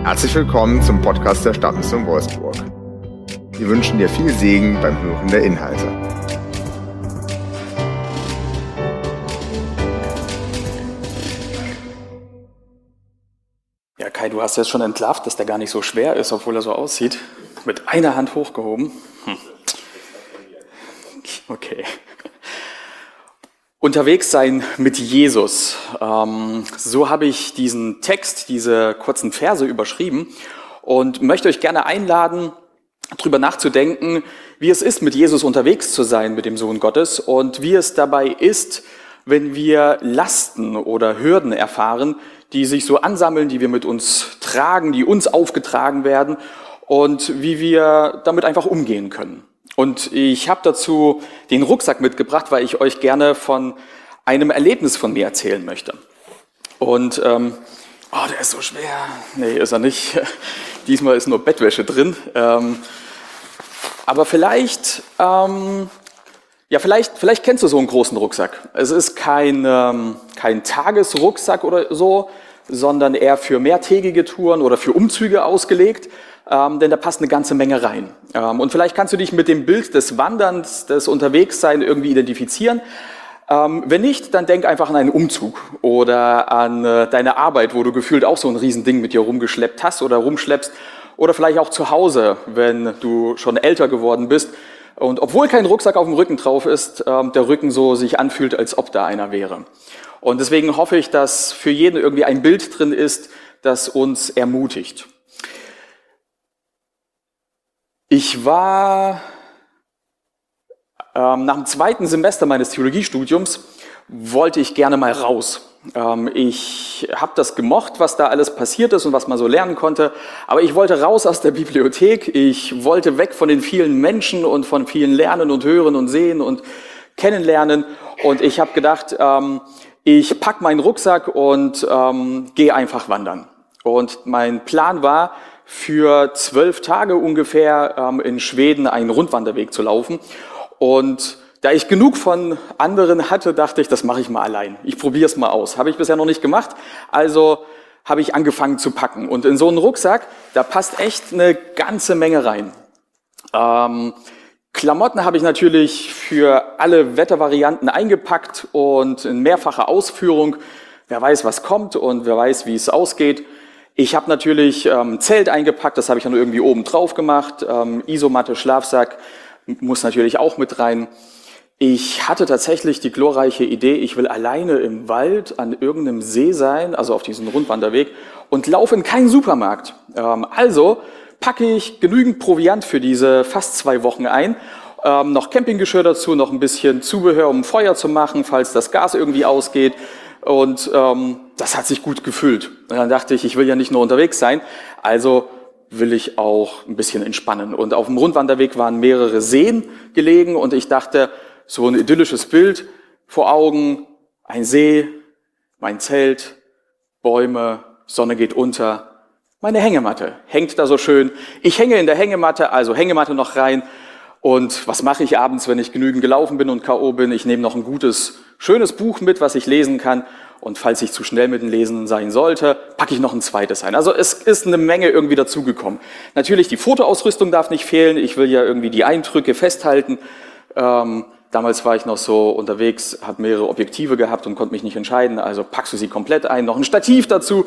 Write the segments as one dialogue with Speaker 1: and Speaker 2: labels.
Speaker 1: Herzlich willkommen zum Podcast der Stadtmission Wolfsburg. Wir wünschen dir viel Segen beim Hören der Inhalte.
Speaker 2: Ja, Kai, du hast jetzt schon entlarvt, dass der gar nicht so schwer ist, obwohl er so aussieht. Mit einer Hand hochgehoben. Okay. Unterwegs sein mit Jesus. So habe ich diesen Text, diese kurzen Verse überschrieben und möchte euch gerne einladen, darüber nachzudenken, wie es ist, mit Jesus unterwegs zu sein, mit dem Sohn Gottes, und wie es dabei ist, wenn wir Lasten oder Hürden erfahren, die sich so ansammeln, die wir mit uns tragen, die uns aufgetragen werden, und wie wir damit einfach umgehen können. Und ich habe dazu den Rucksack mitgebracht, weil ich euch gerne von einem Erlebnis von mir erzählen möchte. Und, der ist so schwer. Nee, ist er nicht. Diesmal ist nur Bettwäsche drin. Aber vielleicht kennst du so einen großen Rucksack. Es ist kein Tagesrucksack oder so, sondern eher für mehrtägige Touren oder für Umzüge ausgelegt. Denn da passt eine ganze Menge rein. Und vielleicht kannst du dich mit dem Bild des Wanderns, des Unterwegssein irgendwie identifizieren. Wenn nicht, dann denk einfach an einen Umzug oder an deine Arbeit, wo du gefühlt auch so ein Riesending mit dir rumgeschleppt hast oder rumschleppst. Oder vielleicht auch zu Hause, wenn du schon älter geworden bist. Und obwohl kein Rucksack auf dem Rücken drauf ist, der Rücken so sich anfühlt, als ob da einer wäre. Und deswegen hoffe ich, dass für jeden irgendwie ein Bild drin ist, das uns ermutigt. Ich war nach dem zweiten Semester meines Theologiestudiums, wollte ich gerne mal raus. Ich habe das gemocht, was da alles passiert ist und was man so lernen konnte, aber ich wollte raus aus der Bibliothek, ich wollte weg von den vielen Menschen und von vielen Lernen und Hören und Sehen und Kennenlernen, und ich habe gedacht, ich packe meinen Rucksack und gehe einfach wandern. Und mein Plan war, für 12 Tage ungefähr in Schweden einen Rundwanderweg zu laufen. Und da ich genug von anderen hatte, dachte ich, das mache ich mal allein. Ich probiere es mal aus. Habe ich bisher noch nicht gemacht, also habe ich angefangen zu packen. Und in so einen Rucksack, da passt echt eine ganze Menge rein. Klamotten habe ich natürlich für alle Wettervarianten eingepackt und in mehrfacher Ausführung. Wer weiß, was kommt und wer weiß, wie es ausgeht. Ich habe natürlich Zelt eingepackt, das habe ich dann irgendwie oben drauf gemacht. Isomatte, Schlafsack muss natürlich auch mit rein. Ich hatte tatsächlich die glorreiche Idee, ich will alleine im Wald an irgendeinem See sein, also auf diesem Rundwanderweg, und laufe in keinen Supermarkt. Also packe ich genügend Proviant für diese fast 2 Wochen ein, noch Campinggeschirr dazu, noch ein bisschen Zubehör, um Feuer zu machen, falls das Gas irgendwie ausgeht. Und das hat sich gut gefühlt. Und dann dachte ich, ich will ja nicht nur unterwegs sein, also will ich auch ein bisschen entspannen. Und auf dem Rundwanderweg waren mehrere Seen gelegen und ich dachte, so ein idyllisches Bild vor Augen, ein See, mein Zelt, Bäume, Sonne geht unter, meine Hängematte hängt da so schön. Ich hänge in der Hängematte, also Hängematte noch rein. Und was mache ich abends, wenn ich genügend gelaufen bin und K.O. bin? Ich nehme noch ein gutes, schönes Buch mit, was ich lesen kann. Und falls ich zu schnell mit dem Lesen sein sollte, packe ich noch ein zweites ein. Also es ist eine Menge irgendwie dazugekommen. Natürlich, die Fotoausrüstung darf nicht fehlen. Ich will ja irgendwie die Eindrücke festhalten. Damals war ich noch so unterwegs, habe mehrere Objektive gehabt und konnte mich nicht entscheiden. Also packst du sie komplett ein, noch ein Stativ dazu.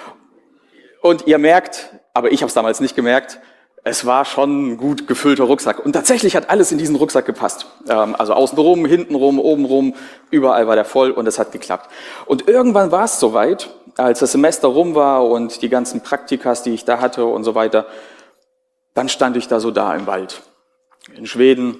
Speaker 2: Und ihr merkt, aber ich habe es damals nicht gemerkt, es war schon ein gut gefüllter Rucksack. Und tatsächlich hat alles in diesen Rucksack gepasst. Also außenrum, hintenrum, obenrum, überall war der voll und es hat geklappt. Und irgendwann war es soweit, als das Semester rum war und die ganzen Praktikas, die ich da hatte und so weiter, dann stand ich da so da im Wald. In Schweden,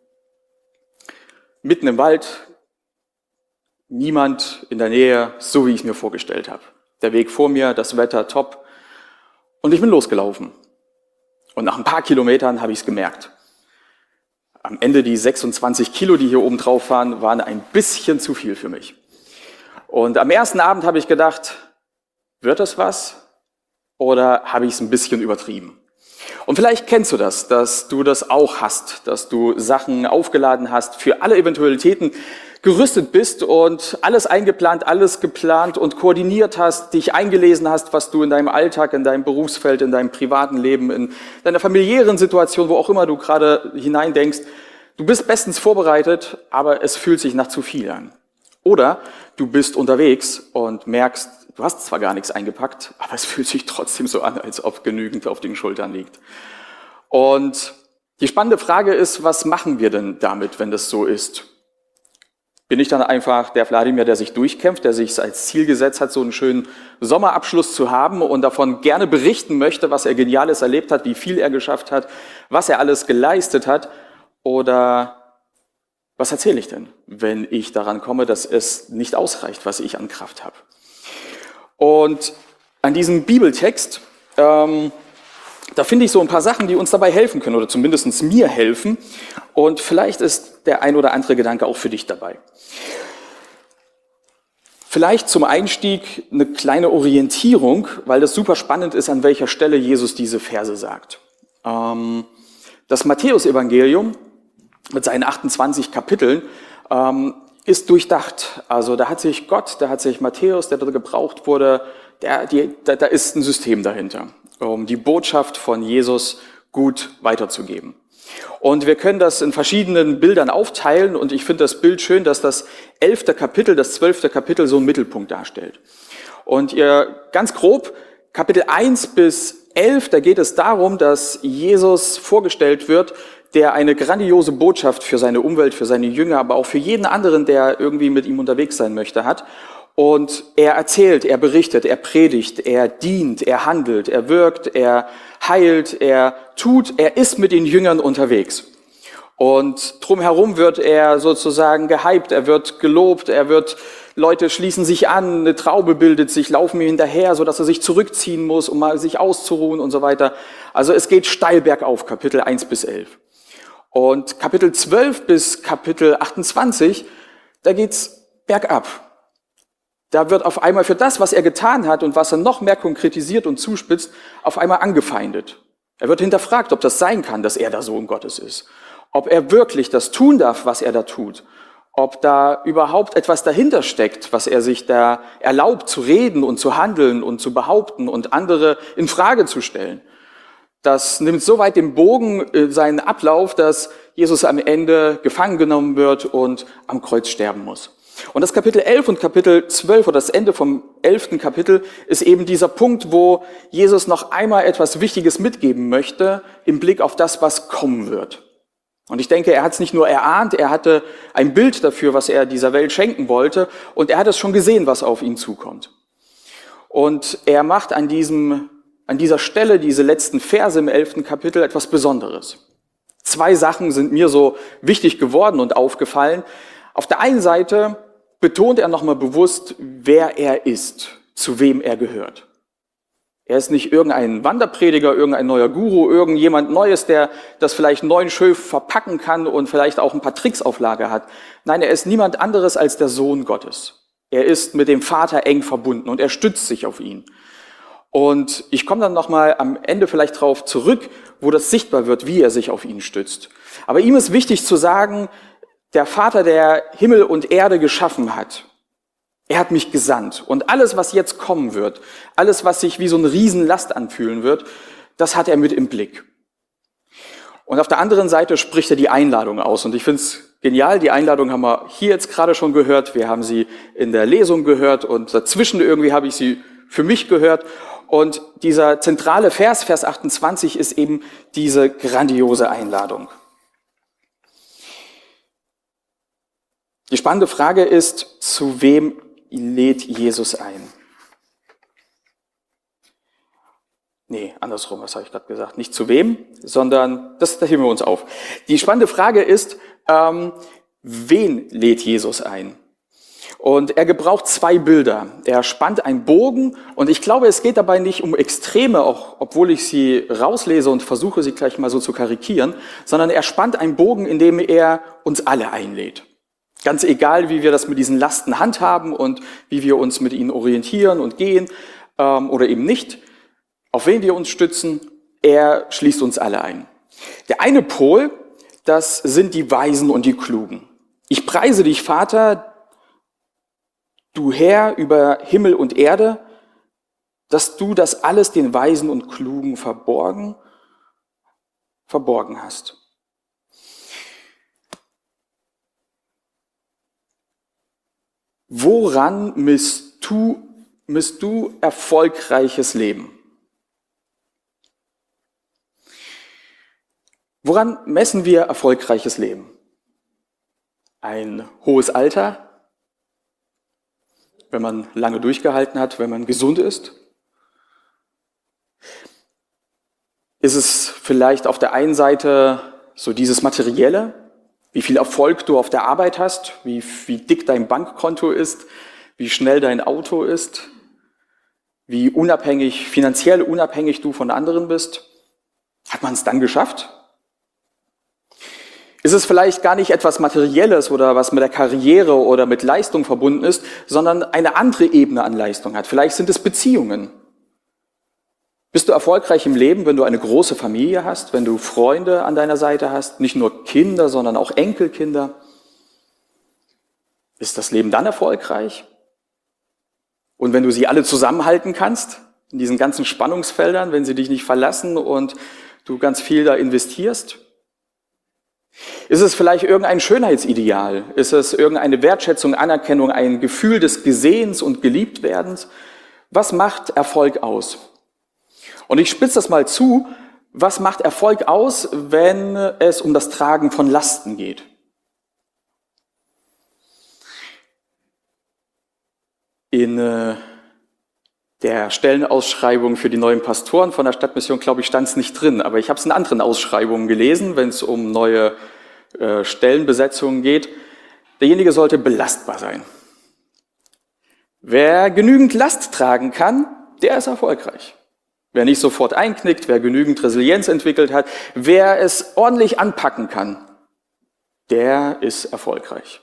Speaker 2: mitten im Wald, niemand in der Nähe, so wie ich es mir vorgestellt habe. Der Weg vor mir, das Wetter top. Und ich bin losgelaufen. Und nach ein paar Kilometern habe ich es gemerkt. Am Ende die 26 Kilo, die hier oben drauf waren ein bisschen zu viel für mich. Und am ersten Abend habe ich gedacht, wird das was? Oder habe ich es ein bisschen übertrieben? Und vielleicht kennst du das, dass du das auch hast, dass du Sachen aufgeladen hast für alle Eventualitäten, gerüstet bist und alles eingeplant, alles geplant und koordiniert hast, dich eingelesen hast, was du in deinem Alltag, in deinem Berufsfeld, in deinem privaten Leben, in deiner familiären Situation, wo auch immer du gerade hineindenkst, du bist bestens vorbereitet, aber es fühlt sich nach zu viel an. Oder du bist unterwegs und merkst, du hast zwar gar nichts eingepackt, aber es fühlt sich trotzdem so an, als ob genügend auf den Schultern liegt. Und die spannende Frage ist, was machen wir denn damit, wenn das so ist? Bin ich dann einfach der Wladimir, der sich durchkämpft, der sich als Ziel gesetzt hat, so einen schönen Sommerabschluss zu haben und davon gerne berichten möchte, was er Geniales erlebt hat, wie viel er geschafft hat, was er alles geleistet hat? Oder was erzähle ich denn, wenn ich daran komme, dass es nicht ausreicht, was ich an Kraft habe? Und an diesem Bibeltext, da finde ich so ein paar Sachen, die uns dabei helfen können oder zumindest mir helfen. Und vielleicht ist der ein oder andere Gedanke auch für dich dabei. Vielleicht zum Einstieg eine kleine Orientierung, weil das super spannend ist, an welcher Stelle Jesus diese Verse sagt. Das Matthäusevangelium mit seinen 28 Kapiteln ist durchdacht. Also da hat sich Gott, da hat sich Matthäus, der dort gebraucht wurde, da ist ein System dahinter, um die Botschaft von Jesus gut weiterzugeben. Und wir können das in verschiedenen Bildern aufteilen und ich finde das Bild schön, dass das 11. Kapitel, das 12. Kapitel so einen Mittelpunkt darstellt. Und ihr ganz grob, Kapitel 1 bis 11, da geht es darum, dass Jesus vorgestellt wird, der eine grandiose Botschaft für seine Umwelt, für seine Jünger, aber auch für jeden anderen, der irgendwie mit ihm unterwegs sein möchte, hat. Und er erzählt, er berichtet, er predigt, er dient, er handelt, er wirkt, er heilt, er tut, er ist mit den Jüngern unterwegs. Und drumherum wird er sozusagen gehypt, er wird gelobt, Leute schließen sich an, eine Traube bildet sich, laufen ihm hinterher, sodass er sich zurückziehen muss, um mal sich auszuruhen und so weiter. Also es geht steil bergauf, Kapitel 1 bis 11. Und Kapitel 12 bis Kapitel 28, da geht's bergab. Da wird auf einmal für das, was er getan hat und was er noch mehr konkretisiert und zuspitzt, auf einmal angefeindet. Er wird hinterfragt, ob das sein kann, dass er der Sohn Gottes ist. Ob er wirklich das tun darf, was er da tut. Ob da überhaupt etwas dahinter steckt, was er sich da erlaubt zu reden und zu handeln und zu behaupten und andere in Frage zu stellen. Das nimmt so weit den Bogen seinen Ablauf, dass Jesus am Ende gefangen genommen wird und am Kreuz sterben muss. Und das Kapitel 11 und Kapitel 12 oder das Ende vom 11. Kapitel ist eben dieser Punkt, wo Jesus noch einmal etwas Wichtiges mitgeben möchte im Blick auf das, was kommen wird. Und ich denke, er hat es nicht nur erahnt, er hatte ein Bild dafür, was er dieser Welt schenken wollte und er hat es schon gesehen, was auf ihn zukommt. Und er macht an dieser Stelle, diese letzten Verse im 11. Kapitel, etwas Besonderes. 2 Sachen sind mir so wichtig geworden und aufgefallen. Auf der einen Seite betont er nochmal bewusst, wer er ist, zu wem er gehört. Er ist nicht irgendein Wanderprediger, irgendein neuer Guru, irgendjemand Neues, der das vielleicht neu schön verpacken kann und vielleicht auch ein paar Tricks auf Lager hat. Nein, er ist niemand anderes als der Sohn Gottes. Er ist mit dem Vater eng verbunden und er stützt sich auf ihn. Und ich komme dann nochmal am Ende vielleicht drauf zurück, wo das sichtbar wird, wie er sich auf ihn stützt. Aber ihm ist wichtig zu sagen, der Vater, der Himmel und Erde geschaffen hat, er hat mich gesandt. Und alles, was jetzt kommen wird, alles, was sich wie so eine Riesenlast anfühlen wird, das hat er mit im Blick. Und auf der anderen Seite spricht er die Einladung aus. Und ich finde es genial, die Einladung haben wir hier jetzt gerade schon gehört. Wir haben sie in der Lesung gehört und dazwischen irgendwie habe ich sie für mich gehört. Und dieser zentrale Vers, Vers 28, ist eben diese grandiose Einladung. Die spannende Frage ist, zu wem lädt Jesus ein? Nee, andersrum, was habe ich gerade gesagt? Nicht zu wem, sondern, da heben wir uns auf. Die spannende Frage ist, wen lädt Jesus ein? Und er gebraucht 2 Bilder. Er spannt einen Bogen und ich glaube, es geht dabei nicht um Extreme, auch obwohl ich sie rauslese und versuche, sie gleich mal so zu karikieren, sondern er spannt einen Bogen, in dem er uns alle einlädt. Ganz egal, wie wir das mit diesen Lasten handhaben und wie wir uns mit ihnen orientieren und gehen oder eben nicht, auf wen wir uns stützen, er schließt uns alle ein. Der eine Pol, das sind die Weisen und die Klugen. Ich preise dich, Vater, du Herr über Himmel und Erde, dass du das alles den Weisen und Klugen verborgen hast. Woran misst du erfolgreiches Leben? Woran messen wir erfolgreiches Leben? Ein hohes Alter, wenn man lange durchgehalten hat, wenn man gesund ist? Ist es vielleicht auf der einen Seite so dieses Materielle, wie viel Erfolg du auf der Arbeit hast, wie dick dein Bankkonto ist, wie schnell dein Auto ist, wie finanziell unabhängig du von anderen bist? Hat man es dann geschafft? Ist es vielleicht gar nicht etwas Materielles oder was mit der Karriere oder mit Leistung verbunden ist, sondern eine andere Ebene an Leistung hat? Vielleicht sind es Beziehungen. Bist du erfolgreich im Leben, wenn du eine große Familie hast, wenn du Freunde an deiner Seite hast, nicht nur Kinder, sondern auch Enkelkinder? Ist das Leben dann erfolgreich? Und wenn du sie alle zusammenhalten kannst, in diesen ganzen Spannungsfeldern, wenn sie dich nicht verlassen und du ganz viel da investierst? Ist es vielleicht irgendein Schönheitsideal? Ist es irgendeine Wertschätzung, Anerkennung, ein Gefühl des Gesehens und Geliebtwerdens? Was macht Erfolg aus? Und ich spitze das mal zu, was macht Erfolg aus, wenn es um das Tragen von Lasten geht? In der Stellenausschreibung für die neuen Pastoren von der Stadtmission, glaube ich, stand es nicht drin, aber ich habe es in anderen Ausschreibungen gelesen, wenn es um neue Stellenbesetzungen geht. Derjenige sollte belastbar sein. Wer genügend Last tragen kann, der ist erfolgreich. Wer nicht sofort einknickt, wer genügend Resilienz entwickelt hat, wer es ordentlich anpacken kann, der ist erfolgreich.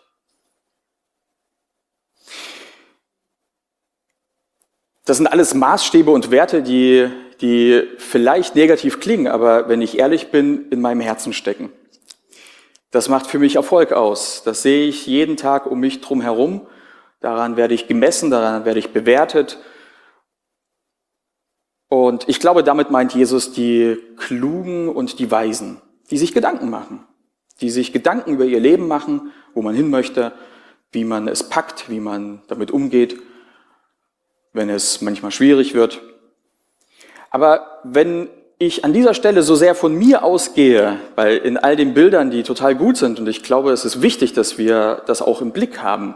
Speaker 2: Das sind alles Maßstäbe und Werte, die vielleicht negativ klingen, aber wenn ich ehrlich bin, in meinem Herzen stecken. Das macht für mich Erfolg aus. Das sehe ich jeden Tag um mich drum herum. Daran werde ich gemessen, daran werde ich bewertet. Und ich glaube, damit meint Jesus die Klugen und die Weisen, die sich Gedanken machen. Die sich Gedanken über ihr Leben machen, wo man hin möchte, wie man es packt, wie man damit umgeht, wenn es manchmal schwierig wird. Aber wenn ich an dieser Stelle so sehr von mir ausgehe, weil in all den Bildern, die total gut sind, und ich glaube, es ist wichtig, dass wir das auch im Blick haben,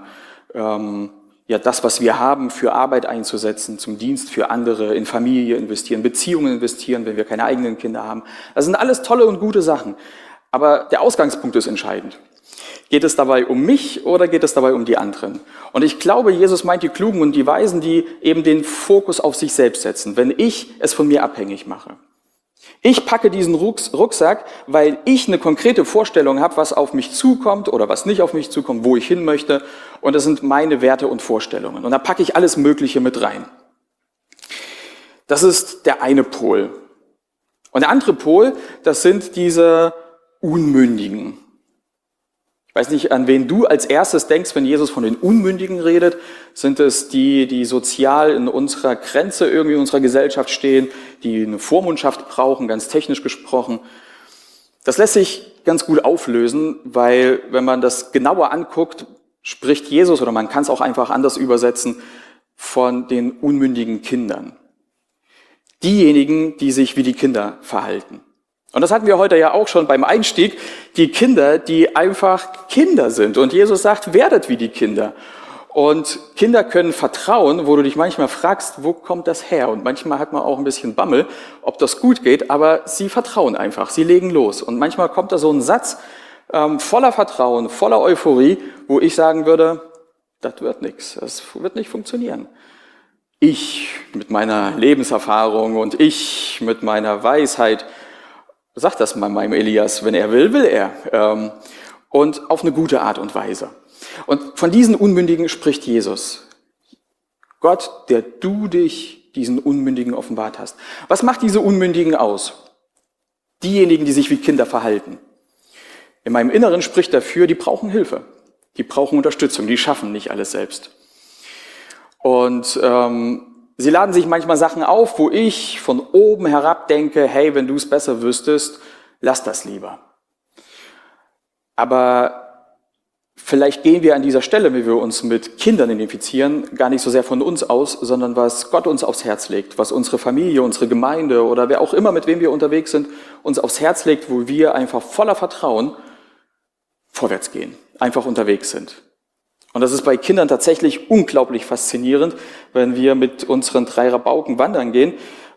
Speaker 2: das, was wir haben, für Arbeit einzusetzen, zum Dienst für andere, in Familie investieren, Beziehungen investieren, wenn wir keine eigenen Kinder haben. Das sind alles tolle und gute Sachen. Aber der Ausgangspunkt ist entscheidend. Geht es dabei um mich oder geht es dabei um die anderen? Und ich glaube, Jesus meint die Klugen und die Weisen, die eben den Fokus auf sich selbst setzen, wenn ich es von mir abhängig mache. Ich packe diesen Rucksack, weil ich eine konkrete Vorstellung habe, was auf mich zukommt oder was nicht auf mich zukommt, wo ich hin möchte. Und das sind meine Werte und Vorstellungen. Und da packe ich alles Mögliche mit rein. Das ist der eine Pol. Und der andere Pol, das sind diese Unmündigen. Ich weiß nicht, an wen du als erstes denkst, wenn Jesus von den Unmündigen redet. Sind es die sozial in unserer Grenze irgendwie in unserer Gesellschaft stehen, die eine Vormundschaft brauchen, ganz technisch gesprochen? Das lässt sich ganz gut auflösen, weil wenn man das genauer anguckt, spricht Jesus, oder man kann es auch einfach anders übersetzen, von den unmündigen Kindern. Diejenigen, die sich wie die Kinder verhalten. Und das hatten wir heute ja auch schon beim Einstieg, die Kinder, die einfach Kinder sind. Und Jesus sagt, werdet wie die Kinder. Und Kinder können vertrauen, wo du dich manchmal fragst, wo kommt das her? Und manchmal hat man auch ein bisschen Bammel, ob das gut geht, aber sie vertrauen einfach, sie legen los. Und manchmal kommt da so ein Satz voller Vertrauen, voller Euphorie, wo ich sagen würde, das wird nichts, das wird nicht funktionieren. Ich mit meiner Lebenserfahrung und ich mit meiner Weisheit, sag das mal meinem Elias, wenn er will, will er. Und auf eine gute Art und Weise. Und von diesen Unmündigen spricht Jesus. Gott, der du dich diesen Unmündigen offenbart hast. Was macht diese Unmündigen aus? Diejenigen, die sich wie Kinder verhalten. In meinem Inneren spricht dafür, die brauchen Hilfe. Die brauchen Unterstützung, die schaffen nicht alles selbst. Und sie laden sich manchmal Sachen auf, wo ich von oben herab denke, hey, wenn du es besser wüsstest, lass das lieber. Aber vielleicht gehen wir an dieser Stelle, wie wir uns mit Kindern identifizieren, gar nicht so sehr von uns aus, sondern was Gott uns aufs Herz legt, was unsere Familie, unsere Gemeinde oder wer auch immer, mit wem wir unterwegs sind, uns aufs Herz legt, wo wir einfach voller Vertrauen vorwärts gehen, einfach unterwegs sind. Und das ist bei Kindern tatsächlich unglaublich faszinierend, wenn wir mit unseren 3 Rabauken wandern gehen.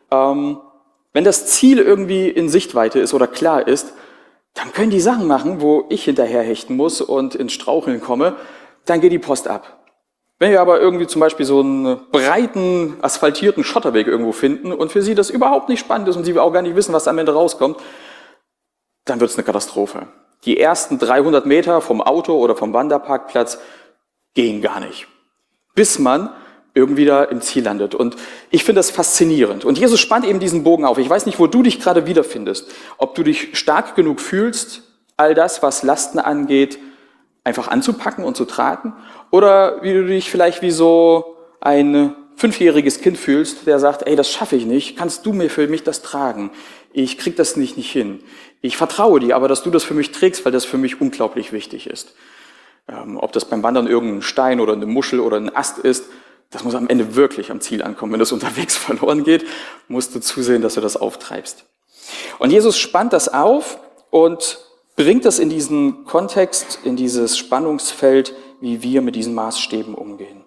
Speaker 2: Wenn das Ziel irgendwie in Sichtweite ist oder klar ist, dann können die Sachen machen, wo ich hinterherhechten muss und ins Straucheln komme, dann geht die Post ab. Wenn wir aber irgendwie zum Beispiel so einen breiten, asphaltierten Schotterweg irgendwo finden und für sie das überhaupt nicht spannend ist und sie auch gar nicht wissen, was am Ende rauskommt, dann wird es eine Katastrophe. Die ersten 300 Meter vom Auto oder vom Wanderparkplatz gehen gar nicht, bis man irgendwie da im Ziel landet. Und ich finde das faszinierend. Und Jesus spannt eben diesen Bogen auf. Ich weiß nicht, wo du dich gerade wiederfindest. Ob du dich stark genug fühlst, all das, was Lasten angeht, einfach anzupacken und zu tragen. Oder wie du dich vielleicht wie so ein 5-jähriges Kind fühlst, der sagt, ey, das schaffe ich nicht. Kannst du mir für mich das tragen? Ich krieg das nicht hin. Ich vertraue dir, aber dass du das für mich trägst, weil das für mich unglaublich wichtig ist. Ob das beim Wandern irgendein Stein oder eine Muschel oder ein Ast ist, das muss am Ende wirklich am Ziel ankommen. Wenn das unterwegs verloren geht, musst du zusehen, dass du das auftreibst. Und Jesus spannt das auf und bringt das in diesen Kontext, in dieses Spannungsfeld, wie wir mit diesen Maßstäben umgehen.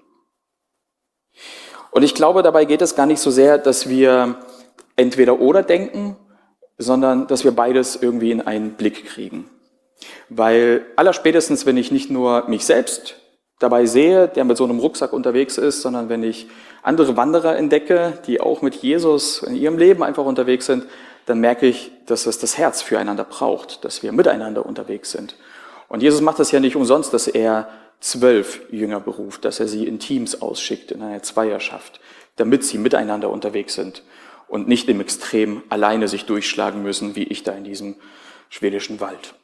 Speaker 2: Und ich glaube, dabei geht es gar nicht so sehr, dass wir entweder oder denken, sondern dass wir beides irgendwie in einen Blick kriegen. Weil allerspätestens, wenn ich nicht nur mich selbst dabei sehe, der mit so einem Rucksack unterwegs ist, sondern wenn ich andere Wanderer entdecke, die auch mit Jesus in ihrem Leben einfach unterwegs sind, dann merke ich, dass es das Herz füreinander braucht, dass wir miteinander unterwegs sind. Und Jesus macht das ja nicht umsonst, dass er 12 Jünger beruft, dass er sie in Teams ausschickt, in einer Zweierschaft, damit sie miteinander unterwegs sind und nicht im Extrem alleine sich durchschlagen müssen, wie ich da in diesem schwedischen Wald.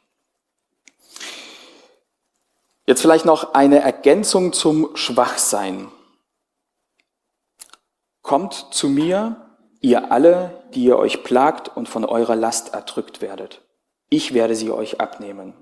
Speaker 2: Jetzt vielleicht noch eine Ergänzung zum Schwachsein. Kommt zu mir, ihr alle, die ihr euch plagt und von eurer Last erdrückt werdet. Ich werde sie euch abnehmen.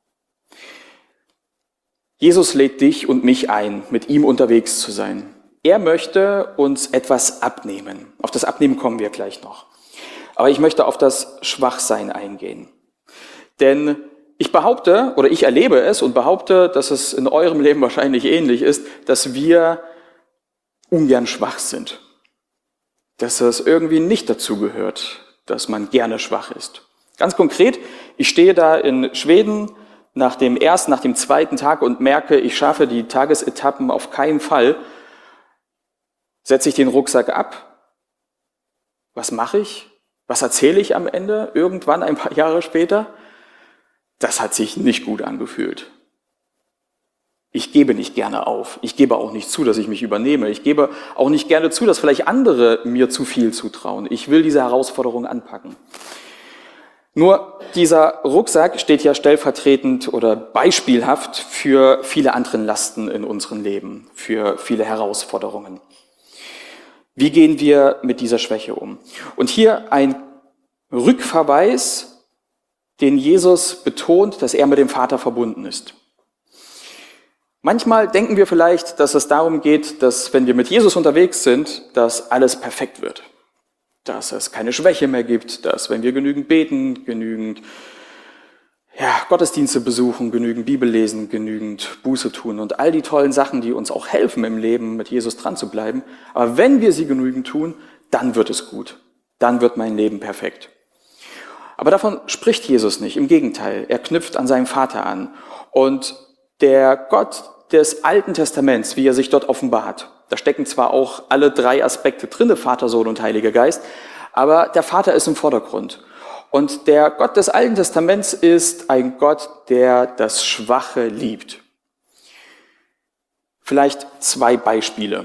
Speaker 2: Jesus lädt dich und mich ein, mit ihm unterwegs zu sein. Er möchte uns etwas abnehmen. Auf das Abnehmen kommen wir gleich noch. Aber ich möchte auf das Schwachsein eingehen. Denn ich behaupte, oder ich erlebe es und behaupte, dass es in eurem Leben wahrscheinlich ähnlich ist, dass wir ungern schwach sind. Dass es irgendwie nicht dazu gehört, dass man gerne schwach ist. Ganz konkret, ich stehe da in Schweden nach dem 2. Tag und merke, ich schaffe die Tagesetappen auf keinen Fall. Setze ich den Rucksack ab? Was mache ich? Was erzähle ich am Ende, irgendwann ein paar Jahre später? Das hat sich nicht gut angefühlt. Ich gebe nicht gerne auf. Ich gebe auch nicht zu, dass ich mich übernehme. Ich gebe auch nicht gerne zu, dass vielleicht andere mir zu viel zutrauen. Ich will diese Herausforderung anpacken. Nur dieser Rucksack steht ja stellvertretend oder beispielhaft für viele andere Lasten in unserem Leben, für viele Herausforderungen. Wie gehen wir mit dieser Schwäche um? Und hier ein Rückverweis, den Jesus betont, dass er mit dem Vater verbunden ist. Manchmal denken wir vielleicht, dass es darum geht, dass wenn wir mit Jesus unterwegs sind, dass alles perfekt wird. Dass es keine Schwäche mehr gibt, dass wenn wir genügend beten, genügend Gottesdienste besuchen, genügend Bibel lesen, genügend Buße tun und all die tollen Sachen, die uns auch helfen im Leben, mit Jesus dran zu bleiben. Aber wenn wir sie genügend tun, dann wird es gut. Dann wird mein Leben perfekt. Aber davon spricht Jesus nicht. Im Gegenteil, er knüpft an seinen Vater an. Und der Gott des Alten Testaments, wie er sich dort offenbart, da stecken zwar auch alle 3 Aspekte drin, Vater, Sohn und Heiliger Geist, aber der Vater ist im Vordergrund. Und der Gott des Alten Testaments ist ein Gott, der das Schwache liebt. Vielleicht 2 Beispiele.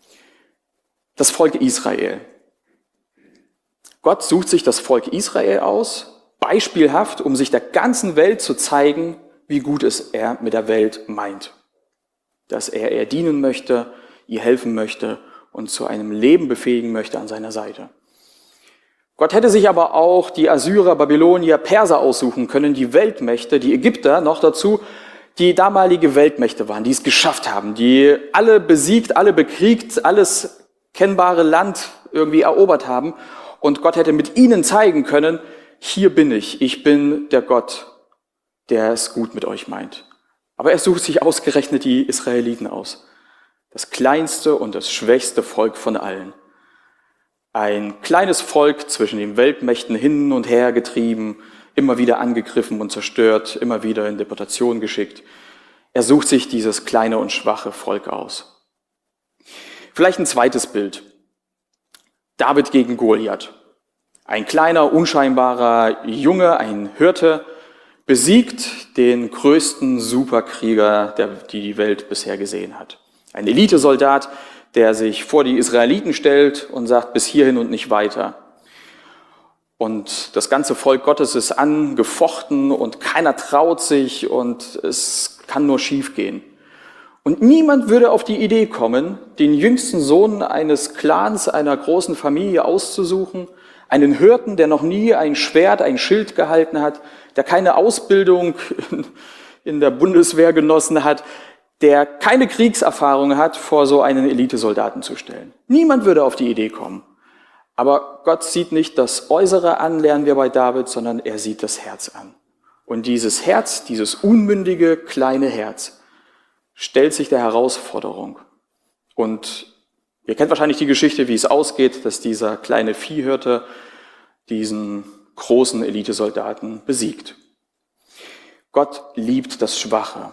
Speaker 2: Das Volk Israel. Gott sucht sich das Volk Israel aus, beispielhaft, um sich der ganzen Welt zu zeigen, wie gut es er mit der Welt meint. Dass er ihr dienen möchte, ihr helfen möchte und zu einem Leben befähigen möchte an seiner Seite. Gott hätte sich aber auch die Assyrer, Babylonier, Perser aussuchen können, die Weltmächte, die Ägypter noch dazu, die damalige Weltmächte waren, die es geschafft haben, die alle besiegt, alle bekriegt, alles kennbare Land irgendwie erobert haben. Und Gott hätte mit ihnen zeigen können, hier bin ich bin der Gott, der es gut mit euch meint. Aber er sucht sich ausgerechnet die Israeliten aus. Das kleinste und das schwächste Volk von allen. Ein kleines Volk zwischen den Weltmächten hin und her getrieben, immer wieder angegriffen und zerstört, immer wieder in Deportation geschickt. Er sucht sich dieses kleine und schwache Volk aus. Vielleicht ein zweites Bild. David gegen Goliath. Ein kleiner, unscheinbarer Junge, ein Hirte, besiegt den größten Superkrieger, die die Welt bisher gesehen hat. Ein Elitesoldat, der sich vor die Israeliten stellt und sagt, bis hierhin und nicht weiter. Und das ganze Volk Gottes ist angefochten und keiner traut sich und es kann nur schief gehen. Und niemand würde auf die Idee kommen, den jüngsten Sohn eines Clans, einer großen Familie auszusuchen, einen Hirten, der noch nie ein Schwert, ein Schild gehalten hat, der keine Ausbildung in der Bundeswehr genossen hat, der keine Kriegserfahrung hat, vor so einen Elitesoldaten zu stellen. Niemand würde auf die Idee kommen. Aber Gott sieht nicht das Äußere an, lernen wir bei David, sondern er sieht das Herz an. Und dieses Herz, dieses unmündige, kleine Herz, stellt sich der Herausforderung. Und ihr kennt wahrscheinlich die Geschichte, wie es ausgeht, dass dieser kleine Viehhirte diesen großen Elitesoldaten besiegt. Gott liebt das Schwache.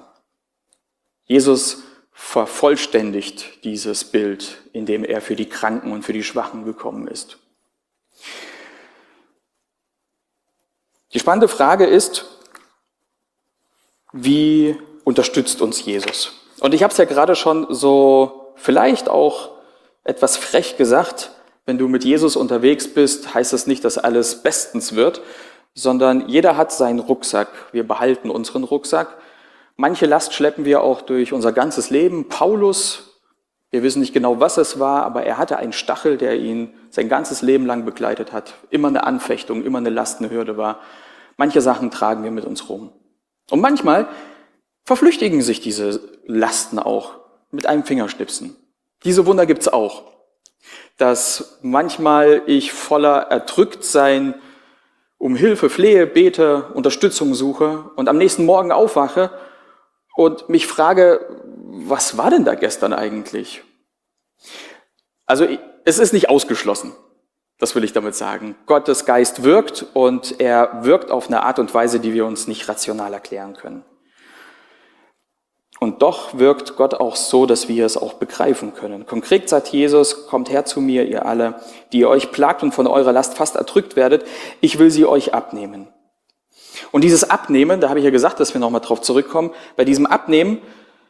Speaker 2: Jesus vervollständigt dieses Bild, indem er für die Kranken und für die Schwachen gekommen ist. Die spannende Frage ist, wie unterstützt uns Jesus? Und ich habe es ja gerade schon so vielleicht auch etwas frech gesagt, wenn du mit Jesus unterwegs bist, heißt das nicht, dass alles bestens wird, sondern jeder hat seinen Rucksack. Wir behalten unseren Rucksack. Manche Last schleppen wir auch durch unser ganzes Leben. Paulus, wir wissen nicht genau, was es war, aber er hatte einen Stachel, der ihn sein ganzes Leben lang begleitet hat. Immer eine Anfechtung, immer eine Last, eine Hürde war. Manche Sachen tragen wir mit uns rum. Und manchmal verflüchtigen sich diese Lasten auch mit einem Fingerschnipsen. Diese Wunder gibt's auch. Dass manchmal ich voller Erdrücktsein um Hilfe flehe, bete, Unterstützung suche und am nächsten Morgen aufwache und mich frage, was war denn da gestern eigentlich? Also es ist nicht ausgeschlossen, das will ich damit sagen. Gottes Geist wirkt und er wirkt auf eine Art und Weise, die wir uns nicht rational erklären können. Und doch wirkt Gott auch so, dass wir es auch begreifen können. Konkret sagt Jesus, kommt her zu mir, ihr alle, die ihr euch plagt und von eurer Last fast erdrückt werdet, ich will sie euch abnehmen. Und dieses Abnehmen, da habe ich ja gesagt, dass wir nochmal drauf zurückkommen, bei diesem Abnehmen,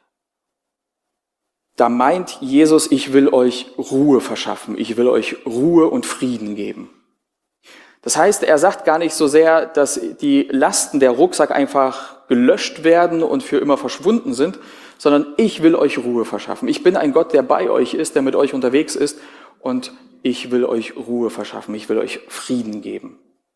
Speaker 2: da meint Jesus, ich will euch Ruhe verschaffen, ich will euch Ruhe und Frieden geben. Das heißt, er sagt gar nicht so sehr, dass die Lasten der Rucksack einfach gelöscht werden und für immer verschwunden sind, sondern ich will euch Ruhe verschaffen. Ich bin ein Gott, der bei euch ist, der mit euch unterwegs ist und ich will euch Ruhe verschaffen, ich will euch Frieden geben.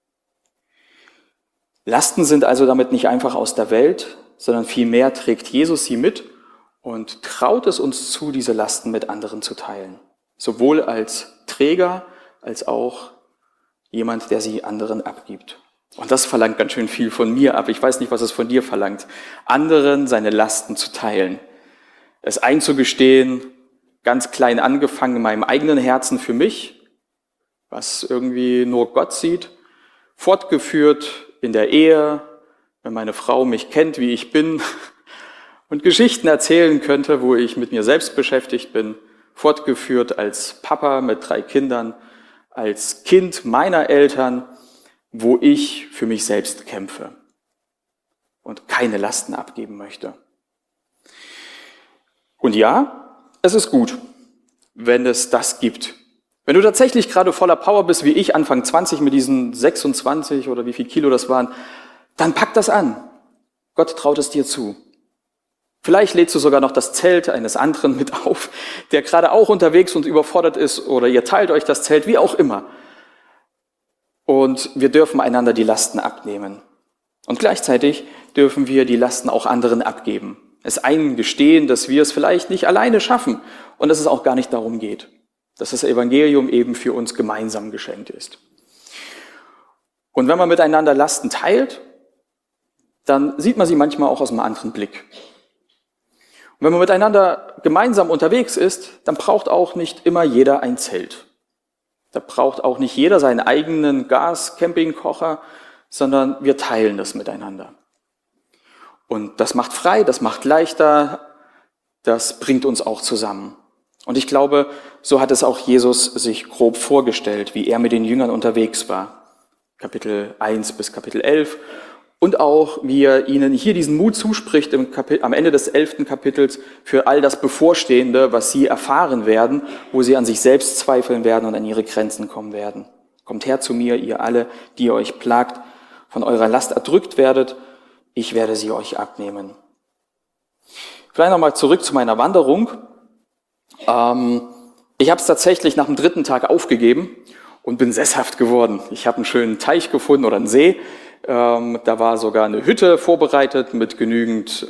Speaker 2: Lasten sind also damit nicht einfach aus der Welt, sondern vielmehr trägt Jesus sie mit und traut es uns zu, diese Lasten mit anderen zu teilen. Sowohl als Träger als auch jemand, der sie anderen abgibt. Und das verlangt ganz schön viel von mir ab. Ich weiß nicht, was es von dir verlangt. Anderen seine Lasten zu teilen. Es einzugestehen, ganz klein angefangen in meinem eigenen Herzen für mich, was irgendwie nur Gott sieht, fortgeführt in der Ehe, wenn meine Frau mich kennt, wie ich bin, und Geschichten erzählen könnte, wo ich mit mir selbst beschäftigt bin, fortgeführt als Papa mit 3 Kindern, als Kind meiner Eltern, wo ich für mich selbst kämpfe und keine Lasten abgeben möchte. Und ja, es ist gut, wenn es das gibt. Wenn du tatsächlich gerade voller Power bist, wie ich, Anfang 20 mit diesen 26 oder wie viel Kilo das waren, dann pack das an. Gott traut es dir zu. Vielleicht lädst du sogar noch das Zelt eines anderen mit auf, der gerade auch unterwegs und überfordert ist, oder ihr teilt euch das Zelt, wie auch immer. Und wir dürfen einander die Lasten abnehmen. Und gleichzeitig dürfen wir die Lasten auch anderen abgeben. Es eingestehen, dass wir es vielleicht nicht alleine schaffen und dass es auch gar nicht darum geht. Dass das Evangelium eben für uns gemeinsam geschenkt ist. Und wenn man miteinander Lasten teilt, dann sieht man sie manchmal auch aus einem anderen Blick. Und wenn man miteinander gemeinsam unterwegs ist, dann braucht auch nicht immer jeder ein Zelt. Da braucht auch nicht jeder seinen eigenen Gas-Campingkocher, sondern wir teilen das miteinander. Und das macht frei, das macht leichter, das bringt uns auch zusammen. Und ich glaube, so hat es auch Jesus sich grob vorgestellt, wie er mit den Jüngern unterwegs war. Kapitel 1 bis Kapitel 11. Und auch, wie er ihnen hier diesen Mut zuspricht am Ende des 11. Kapitels für all das Bevorstehende, was sie erfahren werden, wo sie an sich selbst zweifeln werden und an ihre Grenzen kommen werden. Kommt her zu mir, ihr alle, die ihr euch plagt, von eurer Last erdrückt werdet, ich werde sie euch abnehmen. Vielleicht nochmal zurück zu meiner Wanderung. Ich habe es tatsächlich nach dem 3. Tag aufgegeben und bin sesshaft geworden. Ich habe einen schönen Teich gefunden oder einen See. Da war sogar eine Hütte vorbereitet mit genügend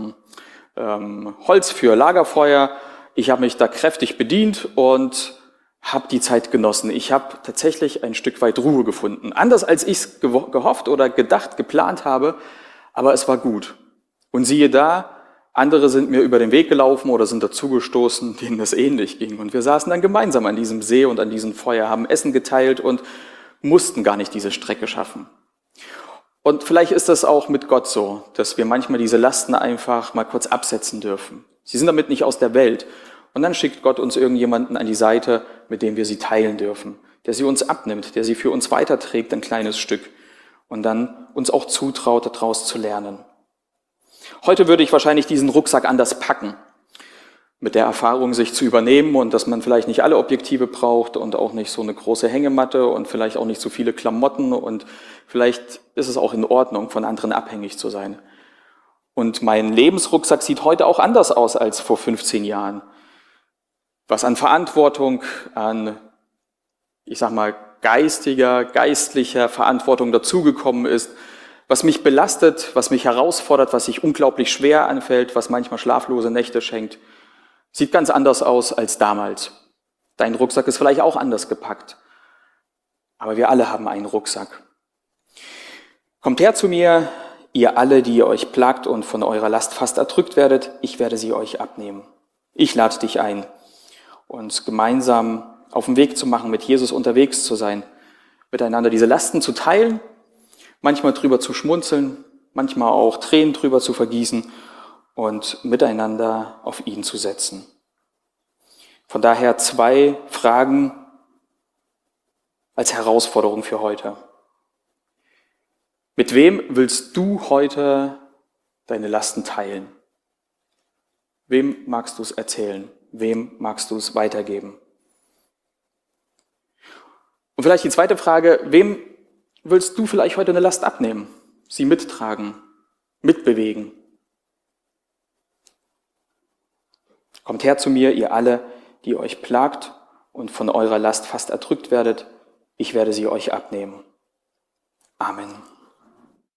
Speaker 2: Holz für Lagerfeuer. Ich habe mich da kräftig bedient und habe die Zeit genossen. Ich habe tatsächlich ein Stück weit Ruhe gefunden. Anders als ich es gehofft oder gedacht, geplant habe, aber es war gut. Und siehe da, andere sind mir über den Weg gelaufen oder sind dazugestoßen, denen es ähnlich ging. Und wir saßen dann gemeinsam an diesem See und an diesem Feuer, haben Essen geteilt und mussten gar nicht diese Strecke schaffen. Und vielleicht ist das auch mit Gott so, dass wir manchmal diese Lasten einfach mal kurz absetzen dürfen. Sie sind damit nicht aus der Welt. Und dann schickt Gott uns irgendjemanden an die Seite, mit dem wir sie teilen dürfen, der sie uns abnimmt, der sie für uns weiterträgt, ein kleines Stück. Und dann uns auch zutraut, daraus zu lernen. Heute würde ich wahrscheinlich diesen Rucksack anders packen. Mit der Erfahrung, sich zu übernehmen und dass man vielleicht nicht alle Objektive braucht und auch nicht so eine große Hängematte und vielleicht auch nicht so viele Klamotten und vielleicht ist es auch in Ordnung, von anderen abhängig zu sein. Und mein Lebensrucksack sieht heute auch anders aus als vor 15 Jahren. Was an Verantwortung, an, ich sag mal, geistlicher Verantwortung dazugekommen ist, was mich belastet, was mich herausfordert, was sich unglaublich schwer anfällt, was manchmal schlaflose Nächte schenkt, sieht ganz anders aus als damals. Dein Rucksack ist vielleicht auch anders gepackt. Aber wir alle haben einen Rucksack. Kommt her zu mir, ihr alle, die ihr euch plagt und von eurer Last fast erdrückt werdet, ich werde sie euch abnehmen. Ich lade dich ein, uns gemeinsam auf den Weg zu machen, mit Jesus unterwegs zu sein, miteinander diese Lasten zu teilen, manchmal drüber zu schmunzeln, manchmal auch Tränen drüber zu vergießen und miteinander auf ihn zu setzen. Von daher 2 Fragen als Herausforderung für heute. Mit wem willst du heute deine Lasten teilen? Wem magst du es erzählen? Wem magst du es weitergeben? Und vielleicht die zweite Frage, wem willst du vielleicht heute eine Last abnehmen? Sie mittragen, mitbewegen? Kommt her zu mir, ihr alle, die ihr euch plagt und von eurer Last fast erdrückt werdet. Ich werde sie euch abnehmen. Amen.